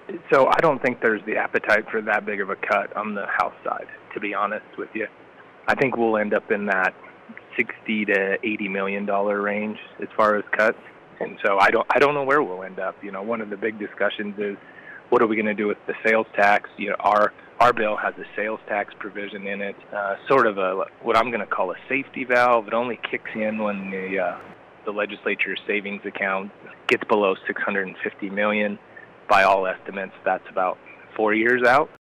So I don't think there's the appetite for that big of a cut on the House side, to be honest with you. I think we'll end up in that 60 to 80 million dollar range as far as cuts. And so I don't know where we'll end up. One of the big discussions is what are we going to do with the sales tax? Our bill has a sales tax provision in it, sort of what I'm going to call a safety valve. It only kicks in when the legislature's savings account gets below 650 million. By all estimates, that's about 4 years out.